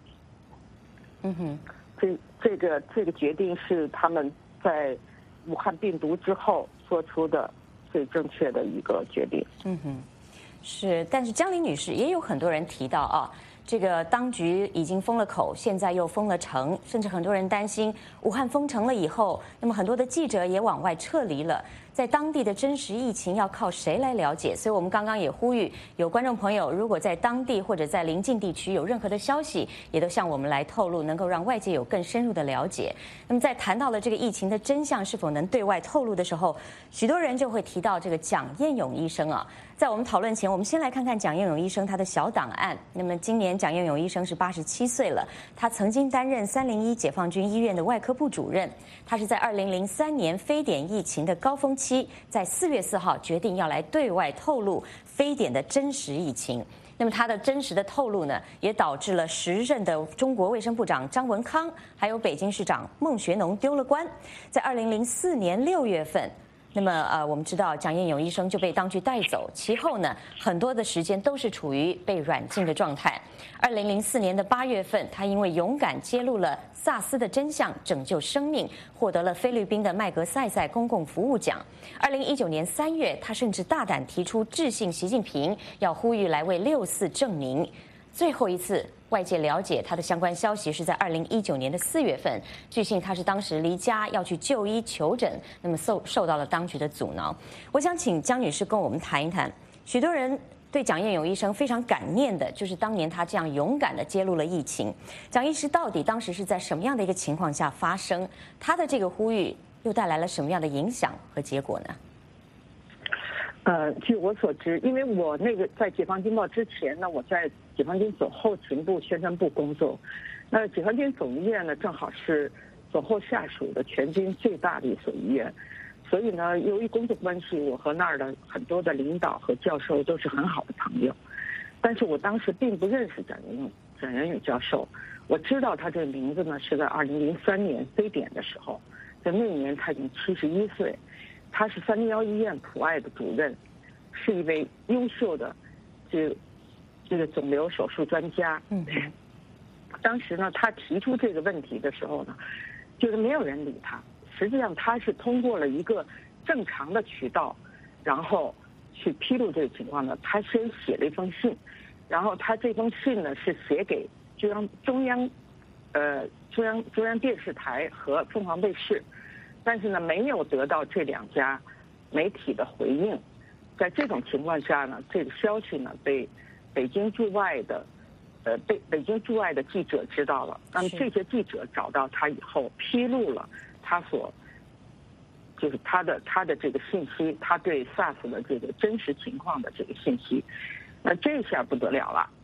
这个决定是他们在武汉病毒之后做出的最正确的一个决定。 是，但是江玲女士也有很多人提到啊，这个当局已经封了口，现在又封了城，甚至很多人担心武汉封城了以后，那么很多的记者也往外撤离了。在当地的真实疫情要靠谁来了解？所以我们刚刚也呼吁有观众朋友，如果在当地或者在邻近地区有任何的消息，也都向我们来透露，能够让外界有更深入的了解。那么在谈到了这个疫情的真相是否能对外透露的时候，许多人就会提到这个蒋彦勇医生啊。在我们讨论前，我们先来看看蒋彦勇医生他的小档案。那么今年蒋彦勇医生是87岁了，他曾经担任301解放军医院的外科部主任。他是在2003年非典疫情的高峰期，在4月4号决定要来对外透露非典的真实疫情。那么他的真实的透露呢，也导致了时任的中国卫生部长张文康，还有北京市长孟学农丢了官。在2004年6月份。那么我们知道蒋彦勇医生就被当局带走，其后呢，很多的时间都是处于被软禁的状态。2004年的8月份，他因为勇敢揭露了SARS的真相，拯救生命，获得了菲律宾的麦格赛赛公共服务奖。2019年3月，他甚至大胆提出致信习近平，要呼吁来为6·4证明。最后一次外界了解他的相关消息是在2019年的4月份，据信他是当时离家要去就医求诊，那么受到了当局的阻挠。我想请江女士跟我们谈一谈，许多人对蒋彦勇医生非常感念的，就是当年他这样勇敢地揭露了疫情。蒋医师到底当时是在什么样的一个情况下发生？他的这个呼吁又带来了什么样的影响和结果呢？ 据我所知，因为我那个在解放军报之前呢，我在解放军总后勤部宣传部工作。那解放军总医院呢，正好是总后下属的全军最大的一所医院，所以呢，由于工作关系，我和那儿的很多的领导和教授都是很好的朋友。但是我当时并不认识蒋彦勇教授，我知道他这个名字呢是在2003年非典的时候，在那年他已经71岁。他是301医院普爱的主任，是一位优秀的这个肿瘤手术专家。当时呢，他提出这个问题的时候呢，就是没有人理他。实际上，他是通过了一个正常的渠道，然后去披露这个情况呢。他先写了一封信，然后他这封信呢是写给中央电视台和凤凰卫视。但是呢，没有得到这2家媒体的回应。在这种情况下呢，这个消息呢被北京驻外的记者知道了。那么这些记者找到他以后，披露了他的这个信息，他对 SARS 的这个真实情况的这个信息。那这下不得了了。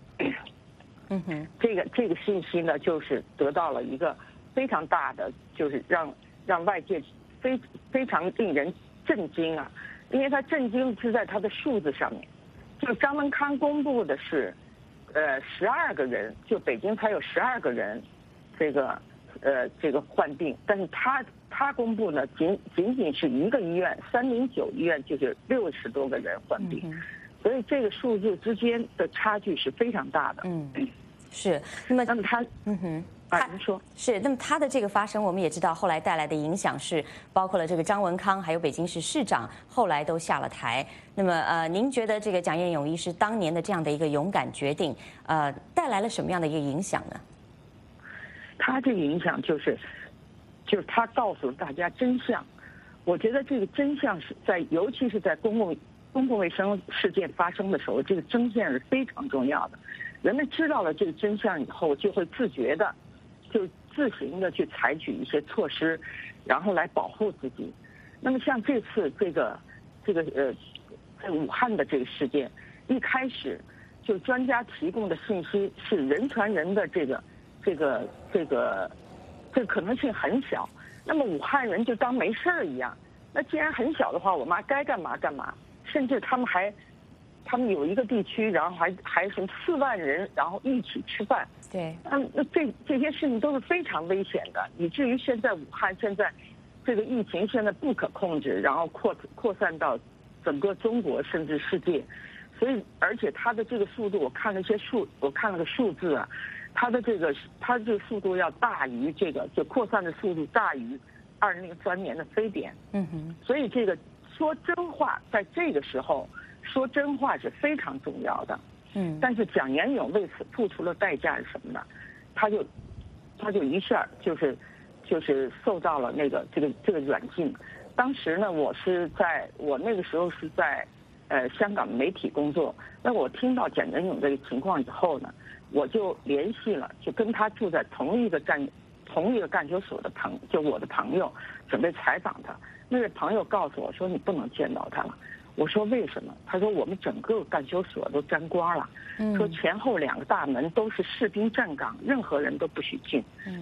这个信息呢，就是得到了一个非常大的，就是让外界非常令人震惊啊！因为他震惊是在他的数字上面，就张文康公布的是，12个人，就北京才有12个人，这个患病，但是他公布呢，仅仅是一个医院309医院就是60多个人患病，所以这个数字之间的差距是非常大的。 是，那么他您说是，那么他的这个发生，我们也知道后来带来的影响是，包括了这个张文康，还有北京市市长后来都下了台。那么您觉得这个蒋彦勇医师当年的这样的一个勇敢决定，带来了什么样的一个影响呢？ 他这个影响就是他告诉大家真相。我觉得这个真相是尤其是在公共卫生事件发生的时候，这个真相是非常重要的。人们知道了这个真相以后，就会自觉的，就自行的去采取一些措施，然后来保护自己。那么像这次在武汉的这个事件，一开始就专家提供的信息是人传人的这个这个可能性很小。那么武汉人就当没事儿一样。那既然很小的话，我妈该干嘛干嘛。甚至他们有一个地区，然后还是4万人，然后一起吃饭。 对。 那这些事情都是非常危险的，以至于现在武汉现在这个疫情现在不可控制，然后扩散到整个中国甚至世界。所以，而且它的这个速度，我看了个数字啊，它这个速度要大于这个，就扩散的速度大于2003年的非典。所以这个说真话，在这个时候说真话是非常重要的。但是蒋延勇为此付出了代价是什么呢？他就一下就是受到了这个软禁。当时呢，我那个时候是在香港媒体工作。那我听到蒋延勇这个情况以后呢，我就联系了，就跟他住在同一个干休所的就我的朋友，准备采访他。那位朋友告诉我说，你不能见到他了。我说为什么？他说我们整个干休所都沾光了，说前后2个大门都是士兵站岗，任何人都不许进。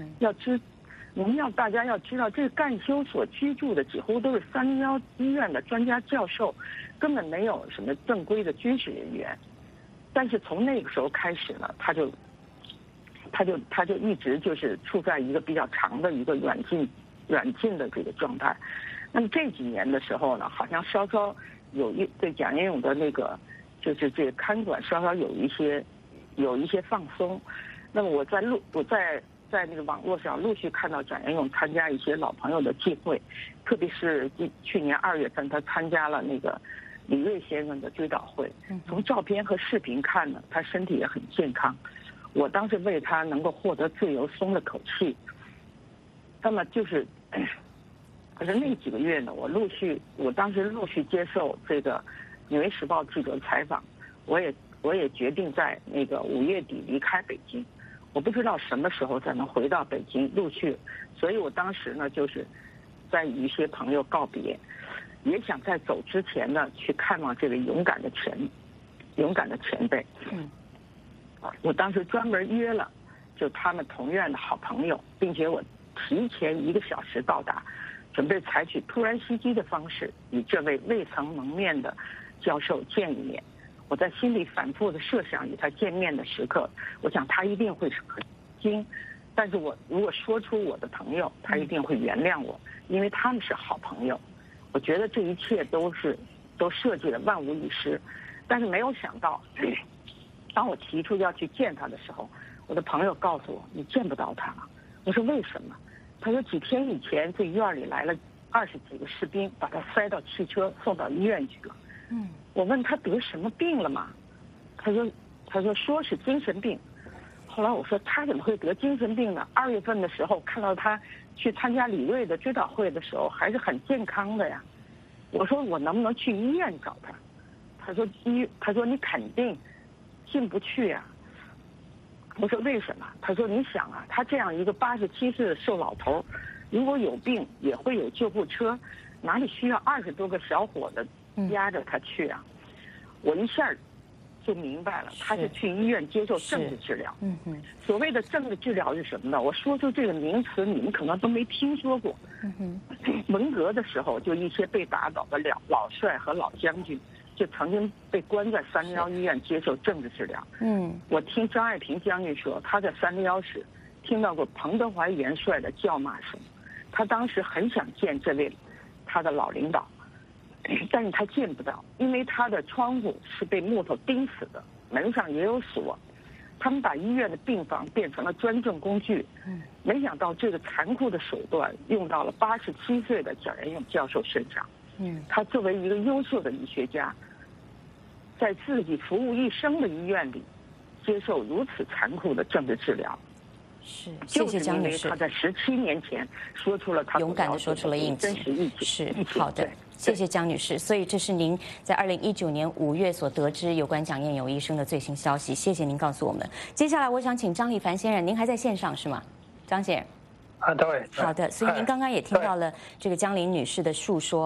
大家要知道，这个干休所居住的几乎都是301医院的专家教授，根本没有什么正规的军事人员。但是从那个时候开始呢，他就一直就是处在一个比较长的一个软禁的这个状态。那么这几年的时候呢，好像稍稍对蒋延勇的那个就是这个看管稍稍有一些放松。那么我在那个网络上陆续看到蒋延勇参加一些老朋友的聚会，特别是去年2月份他参加了那个李瑞先生的追悼会。从照片和视频看呢，他身体也很健康。我当时为他能够获得自由松了口气。那么可是那几个月呢，我当时陆续接受这个《纽约时报》记者采访，我也决定在那个5月底离开北京。我不知道什么时候才能回到北京陆续，所以我当时呢就是在与一些朋友告别，也想在走之前呢去看望这位勇敢的前辈。我当时专门约了就他们同院的好朋友，并且我提前1个小时到达，准备采取突然袭击的方式与这位未曾蒙面的教授见一面。我在心里反复的设想与他见面的时刻，我想他一定会很惊，但是我如果说出我的朋友，他一定会原谅我，因为他们是好朋友。我觉得这一切都设计的万无一失。但是没有想到，当我提出要去见他的时候，我的朋友告诉我，你见不到他了。我说为什么？他说几天以前这院里来了20几个士兵，把他塞到汽车送到医院去了。我问他得什么病了吗？他说是精神病。后来我说他怎么会得精神病呢？2月份的时候看到他去参加李瑞的追悼会的时候还是很健康的呀。我说我能不能去医院找他？他说你肯定进不去呀。我说为什么？他说你想啊，他这样一个87岁的瘦老头，如果有病也会有救护车，哪里需要20多个小伙子压着他去啊？我一下就明白了，他是去医院接受政治治疗。所谓的政治治疗是什么呢？我说出这个名词，你们可能都没听说过。文革的时候，就一些被打倒的老帅和老将军，就曾经被关在301医院接受政治治疗。我听张爱萍将军说，他在301时听到过彭德怀元帅的叫骂声，他当时很想见这位他的老领导。但是他见不到，因为他的窗户是被木头钉死的，门上也有锁。他们把医院的病房变成了专政工具。没想到这个残酷的手段用到了87岁的蒋延勇教授身上。他作为一个优秀的医学家，在自己服务一生的医院里，接受如此残酷的政治治疗。 谢谢江女士。 就是因为他在17年前说出了他勇敢地说出了真实意是好的。谢谢江女士。所以这是您在2019年5月所得知有关蒋延勇医生的最新消息。谢谢您告诉我们。接下来我想请张立凡先生，您还在线上是吗？张先生。 对。 好的，所以您刚刚也听到了这个江林女士的述说啊，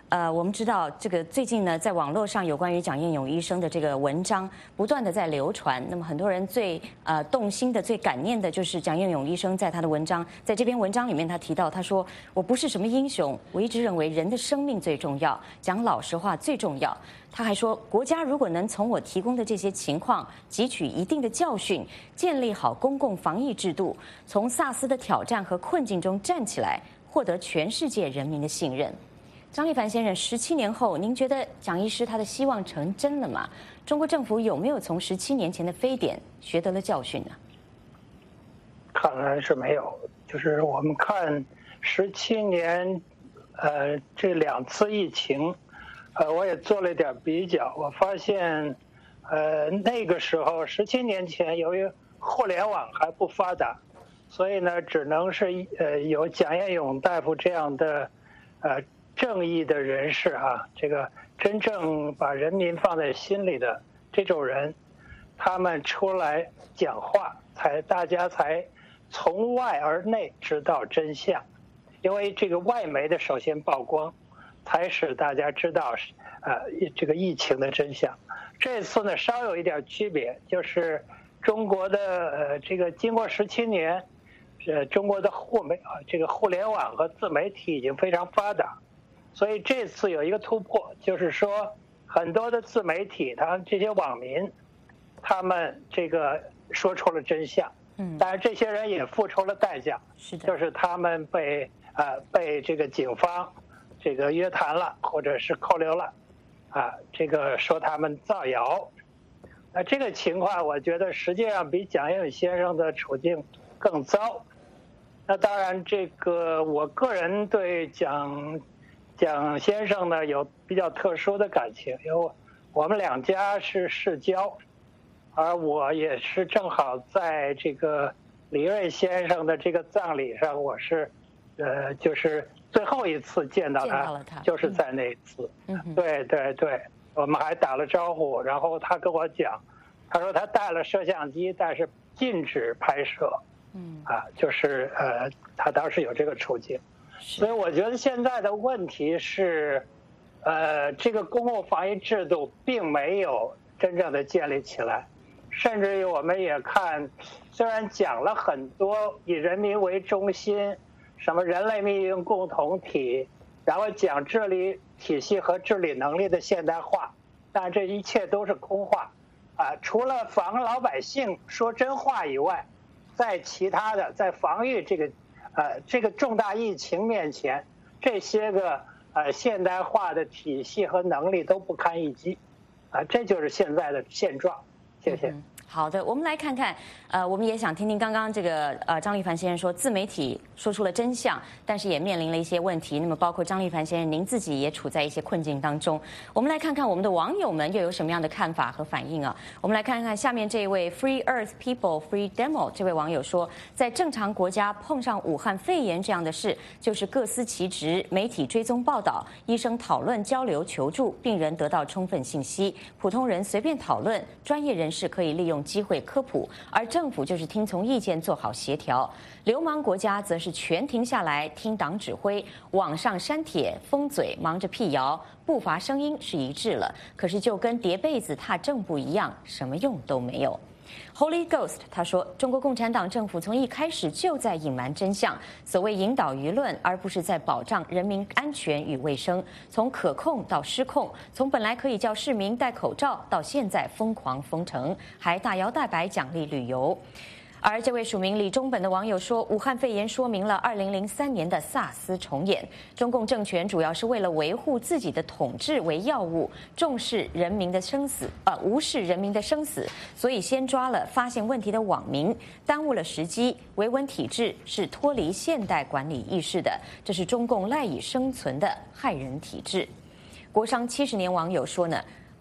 我们知道这个最近呢，在网络上有关于蒋彦勇医生的这个文章不断的在流传。那么很多人最动心的、最感念的就是蒋彦勇医生在他的文章，在这篇文章里面他提到，他说：“我不是什么英雄，我一直认为人的生命最重要，讲老实话最重要。”他还说，国家如果能从我提供的这些情况汲取一定的教训，建立好公共防疫制度，从萨斯的挑战和困境中站起来，获得全世界人民的信任。张立凡先生，17年后，您觉得蒋医师他的希望成真了吗？中国政府有没有从17年前的非典学得了教训呢？ 看来是没有。就是我们看17年，这2次疫情，我也做了一点比较，我发现，那个时候17年前，由于互联网还不发达，所以呢，只能是有蒋彦勇大夫这样的，正义的人士啊，这个真正把人民放在心里的这种人，他们出来讲话，大家才从外而内知道真相。因为这个外媒的首先曝光，才使大家知道这个疫情的真相。这次呢稍有一点区别，就是中国的这个经过17年，中国的这个互联网和自媒体已经非常发达。所以这次有一个突破，就是说很多的自媒体，这些网民，他们这个说出了真相。当然这些人也付出了代价，就是他们被这个警方这个约谈了，或者是扣留了，这个说他们造谣。这个情况我觉得实际上比蒋彦勇先生的处境更糟。那当然，这个我个人对蒋先生呢有比较特殊的感情，因为我们2家是世交，而我也是正好在这个李瑞先生的这个葬礼上，我是就是最后一次见到他，就是在那一次。对对对，我们还打了招呼，然后他跟我讲，他说他带了摄像机，但是禁止拍摄。就是他当时有这个处境。所以我觉得现在的问题是，这个公共防疫制度并没有真正的建立起来，甚至于我们也看，虽然讲了很多以人民为中心，什么人类命运共同体，然后讲治理体系和治理能力的现代化，但这一切都是空话，除了防老百姓说真话以外，在其他的在防御这个重大疫情面前，这些个现代化的体系和能力都不堪一击，这就是现在的现状。谢谢。 好的，我们来看看，我们也想听听刚刚这个张立凡先生说，自媒体说出了真相，但是也面临了一些问题。那么包括张立凡先生，您自己也处在一些困境当中。我们来看看我们的网友们又有什么样的看法和反应啊？我们来看看下面这位 Free Earth People Free Demo 这位网友说，在正常国家碰上武汉肺炎这样的事，就是各司其职，媒体追踪报道，医生讨论交流求助，病人得到充分信息，普通人随便讨论，专业人士可以利用机会科普，而政府就是听从意见做好协调。流氓国家则是全停下来听党指挥，网上删帖封嘴，忙着辟谣，不乏声音是一致了，可是就跟叠被子踏正步一样，什么用都没有。Holy Ghost 他说，中国共产党政府从一开始就在隐瞒真相，所谓引导舆论，而不是在保障人民安全与卫生。从可控到失控，从本来可以叫市民戴口罩，到现在疯狂封城，还大摇大摆奖励旅游。而这位署名李中本的网友说，武汉肺炎说明了2003年的萨斯重演。中共政权主要是为了维护自己的统治为要务，重视人民的生死，无视人民的生死，所以先抓了发现问题的网民，耽误了时机。维稳体制是脱离现代管理意识的，这是中共赖以生存的害人体制。国商70年网友说呢，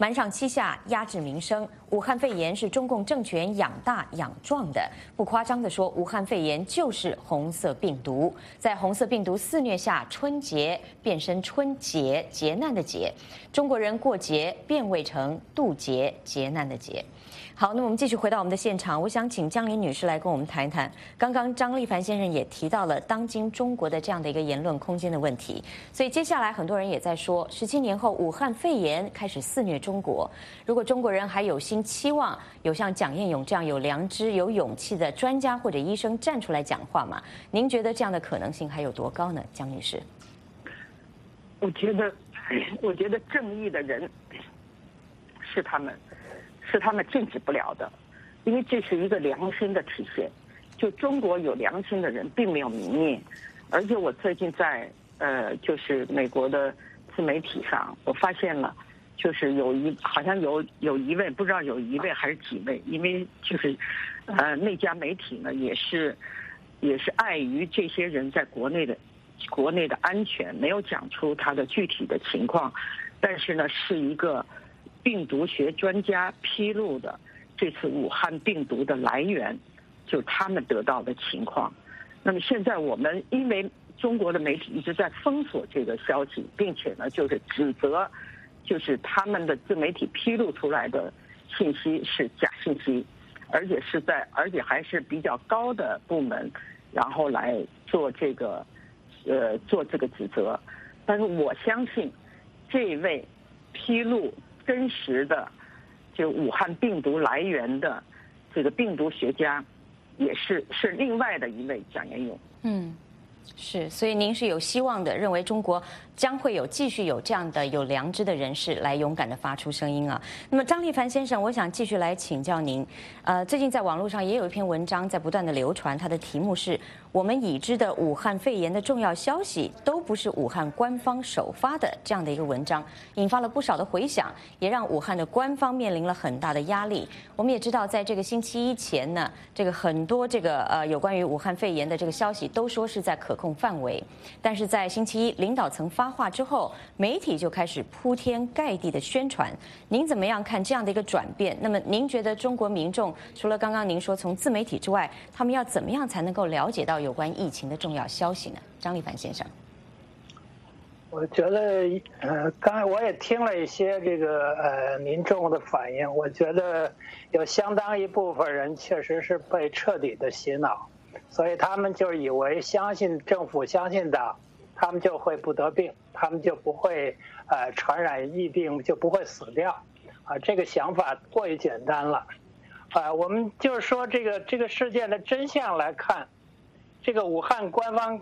瞒上欺下，压制民生。武汉肺炎是中共政权养大养壮的，不夸张地说，武汉肺炎就是红色病毒。在红色病毒肆虐下，春节变身春节，劫难的劫。中国人过节变味成渡劫，劫难的劫。好，那么我们继续回到我们的现场，我想请江林女士来跟我们谈谈。刚刚张立凡先生也提到了当今中国的这样的一个言论空间的问题，所以接下来很多人也在说，17年后武汉肺炎开始肆虐中国，如果中国人还有心期望有像蒋彦勇这样有良知、有勇气的专家或者医生站出来讲话吗？您觉得这样的可能性还有多高呢，江女士？ 我觉得正义的人是他们禁止不了的，因为这是一个良心的体现。就中国有良心的人并没有泯灭，而且我最近在就是美国的自媒体上，我发现了，就是好像有一位，不知道有一位还是几位，因为就是那家媒体呢也是碍于这些人在国内的安全，没有讲出他的具体的情况，但是呢是一个病毒学专家披露的这次武汉病毒的来源，就他们得到的情况。那么现在我们因为中国的媒体一直在封锁这个消息，并且呢就是指责，就是他们的自媒体披露出来的信息是假信息，而且还是比较高的部门，然后来做这个指责。但是我相信这位披露真实的就武汉病毒来源的这个病毒学家，也是另外的一位蒋彦勇。 是，所以您是有希望的，认为中国将会继续有这样的有良知的人士来勇敢地发出声音啊。那么张立凡先生，我想继续来请教您。最近在网络上也有一篇文章在不断的流传，它的题目是我们已知的武汉肺炎的重要消息都不是武汉官方首发的这样的一个文章，引发了不少的回响，也让武汉的官方面临了很大的压力。我们也知道，在这个星期一前呢，这个很多有关于武汉肺炎的这个消息都说是在可控范围，但是在星期一领导层发话之后，媒体就开始铺天盖地的宣传。您怎么样看这样的一个转变？那么您觉得中国民众除了刚刚您说从自媒体之外，他们要怎么样才能够了解到有关疫情的重要消息呢？张立凡先生， 我觉得刚才我也听了一些民众的反应，我觉得有相当一部分人确实是被彻底的洗脑，所以他们就以为相信政府、相信党，他们就会不得病，他们就不会传染疫病，就不会死掉这个想法过于简单了我们就是说这个事件的真相来看，这个武汉官方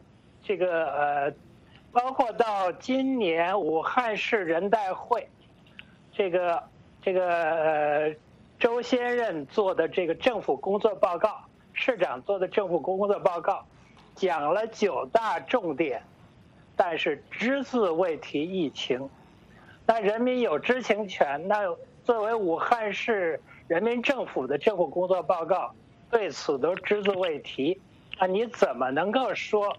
包括到今年武汉市人代会周先任做的这个政府工作报告，市长做的政府工作报告讲了9大重点，但是只字未提疫情。那人民有知情权，那作为武汉市人民政府的政府工作报告对此都只字未提，你怎么能够说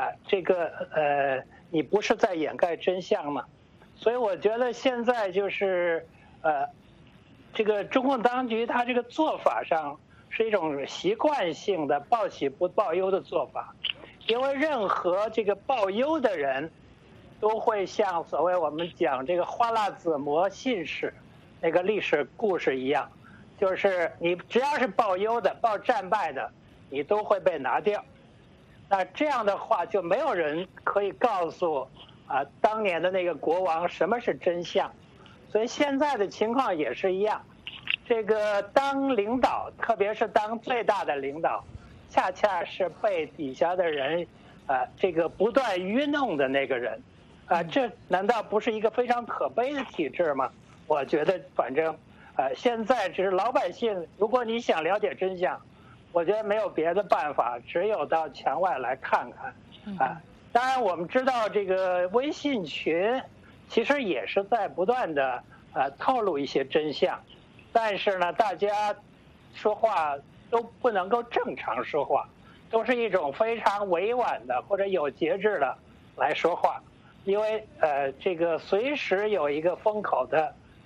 你不是在掩盖真相呢？所以我觉得现在就是这个中共当局他这个做法上是一种习惯性的报喜不报忧的做法，因为任何这个报忧的人都会像所谓我们讲这个花剌子模信史那个历史故事一样，就是你只要是报忧的、报战败的，你都会被拿掉。那这样的话就没有人可以告诉当年的那个国王什么是真相。所以现在的情况也是一样，这个当领导，特别是当最大的领导，恰恰是被底下的人不断愚弄的那个人这难道不是一个非常可悲的体制吗？我觉得反正现在只是老百姓，如果你想了解真相，我觉得没有别的办法，只有到墙外来看看当然我们知道这个微信群其实也是在不断的透露一些真相，但是呢大家说话都不能够正常说话，都是一种非常委婉的或者有节制的来说话，因为这个随时有一个风口的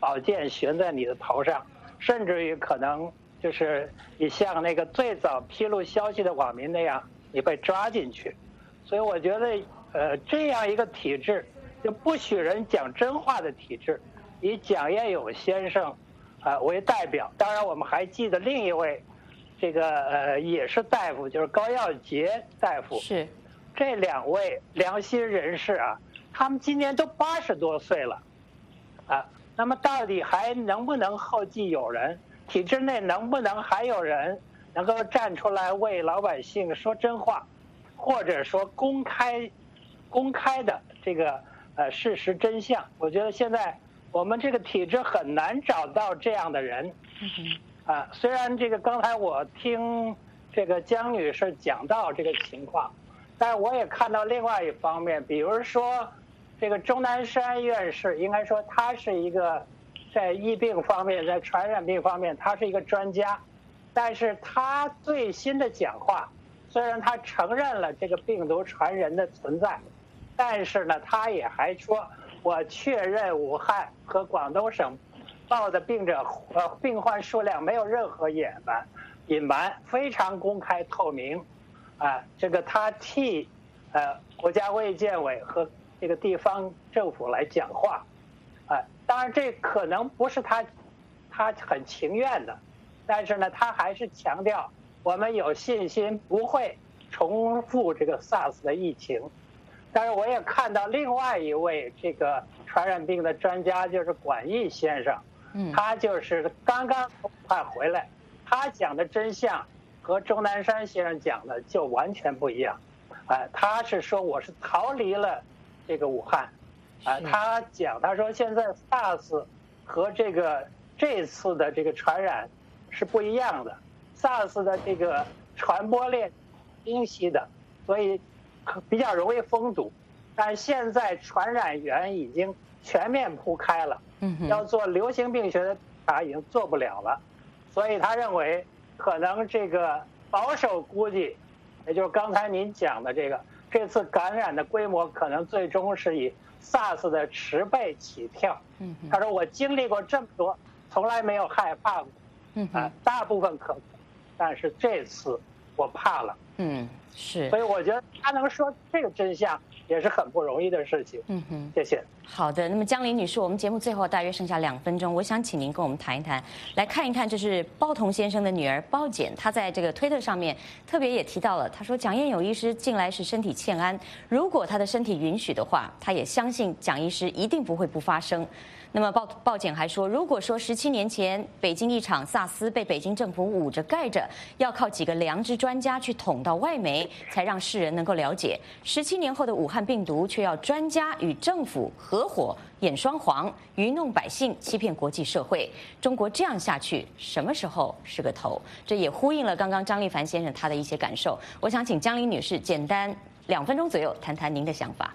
宝剑悬在你的头上，甚至于可能就是你像那个最早披露消息的网民那样，你被抓进去。所以我觉得，这样一个体制，就不许人讲真话的体制，以蒋彦勇先生为代表。当然，我们还记得另一位，这个也是大夫，就是高耀洁大夫。 是， 这2位良心人士啊，他们今年都80多岁了，那么到底还能不能后继有人？体制内能不能还有人能够站出来为老百姓说真话，或者说公开的这个事实真相？我觉得现在我们这个体制很难找到这样的人。虽然这个刚才我听这个江女士讲到这个情况，但是我也看到另外一方面，比如说这个钟南山院士，应该说他是一个在疫病方面，在传染病方面，他是一个专家，但是他最新的讲话，虽然他承认了这个病毒传人的存在，但是呢，他也还说，我确认武汉和广东省报的病患数量没有任何隐瞒，非常公开透明。这个他替国家卫健委和这个地方政府来讲话。当然这可能不是他很情愿的，但是呢，他还是强调我们有信心不会重复这个 SARS 的疫情。但是我也看到另外一位这个传染病的专家，就是管毅先生，他就是刚刚从武汉回来，他讲的真相和钟南山先生讲的就完全不一样。他是说我是逃离了这个武汉。他说现在 SARS 和这次的这个传染是不一样的。SARS 的这个传播链清晰的，所以比较容易封堵。但是现在传染源已经全面铺开了，要做流行病学的查已经做不了了。所以他认为可能这个保守估计，也就是刚才您讲的这次感染的规模可能最终是以SARS 的10倍起跳。他说我经历过这么多，从来没有害怕过。大部分可，但是这次我怕了。 是。 所以我觉得他能说这个真相也是很不容易的事情。谢谢。 好的，那么江林女士，我们节目最后大约剩下2分钟，我想请您跟我们谈一谈，来看一看，这是包同先生的女儿包简，她在这个推特上面特别也提到了，她说蒋彦勇医师近来是身体欠安，如果他的身体允许的话，她也相信蒋医师一定不会不发声。那么报简还说，如果说17年前北京一场萨斯被北京政府捂着盖着，要靠几个良知专家去捅到外媒，才让世人能够了解，17年后的武汉病毒却要专家与政府合伙演双簧，愚弄百姓，欺骗国际社会。中国这样下去，什么时候是个头？这也呼应了刚刚张立凡先生他的一些感受。我想请江林女士简单2分钟左右谈谈您的想法。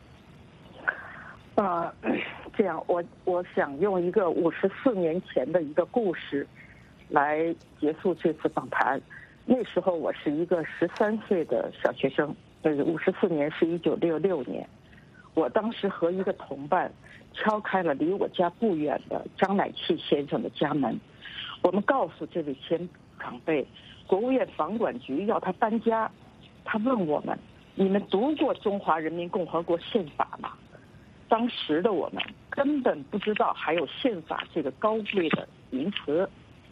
这样，我想用一个54年前的一个故事来结束这次访谈。那时候我是一个13岁的小学生，54年是1966年。我当时和一个同伴敲开了离我家不远的张乃器先生的家门，我们告诉这位前长辈，国务院房管局要他搬家。他问我们：“你们读过《中华人民共和国宪法》吗？”当时的我们根本不知道还有宪法这个高贵的名词。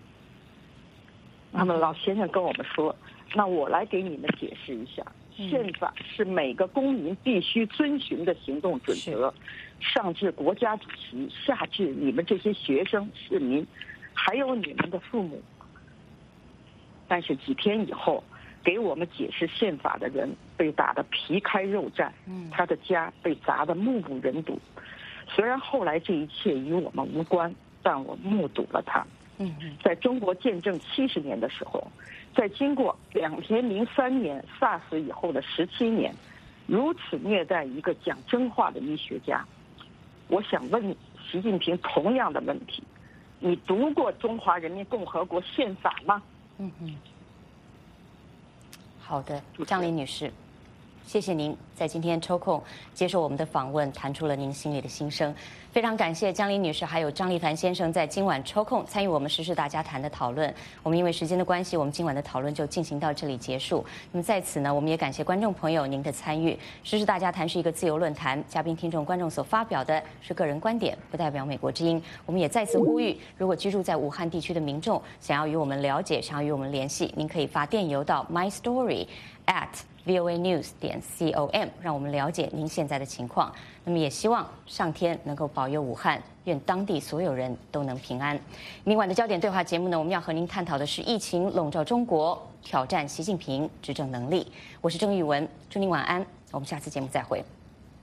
那么老先生跟我们说：“那我来给你们解释一下，宪法是每个公民必须遵循的行动准则，上至国家主席，下至你们这些学生、市民，还有你们的父母。”但是几天以后，给我们解释宪法的人被打得皮开肉绽，他的家被砸得目不忍睹。虽然后来这一切与我们无关，但我目睹了它。在中国建政70年的时候，在经过2田零3年 SARS 以后的17年，如此虐待一个讲真话的医学家，我想问习近平同样的问题：你读过《中华人民共和国宪法》吗？ 好的，张林女士。 谢谢您在今天抽空接受我们的访问，谈出了您心里的心声。非常感谢江林女士还有张立凡先生在今晚抽空参与我们时事大家谈的讨论。我们因为时间的关系，我们今晚的讨论就进行到这里结束。那么在此呢，我们也感谢观众朋友您的参与。时事大家谈是一个自由论坛，嘉宾、听众、观众所发表的是个人观点，不代表美国之音。我们也再次呼吁，如果居住在武汉地区的民众想要与我们了解，想要与我们联系，您可以发电邮到 mystory@voanews.com， 让我们了解您现在的情况。那么也希望上天能够保佑武汉，愿当地所有人都能平安。明晚的焦点对话节目呢，我们要和您探讨的是疫情笼罩中国，挑战习近平执政能力。我是郑玉文，祝您晚安，我们下次节目再会。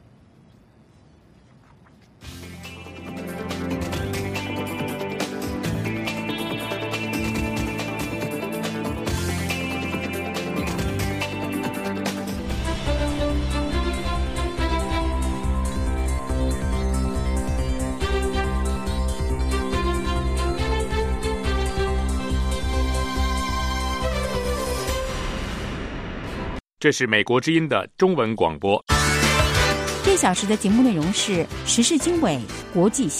这是美国之音的中文广播。 这小时的节目内容是时事经纬、国际